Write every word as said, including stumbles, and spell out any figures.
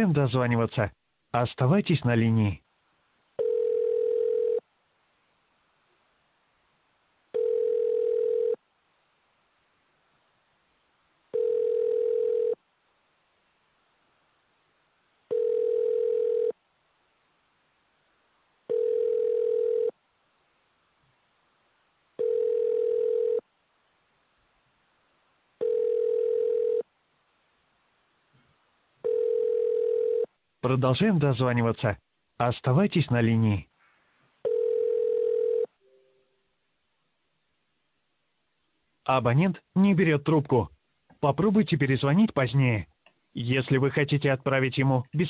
Продолжаем дозваниваться. Оставайтесь на линии. Продолжаем дозваниваться. Оставайтесь на линии. Абонент не берет трубку. Попробуйте перезвонить позднее. Если вы хотите отправить ему бесплатно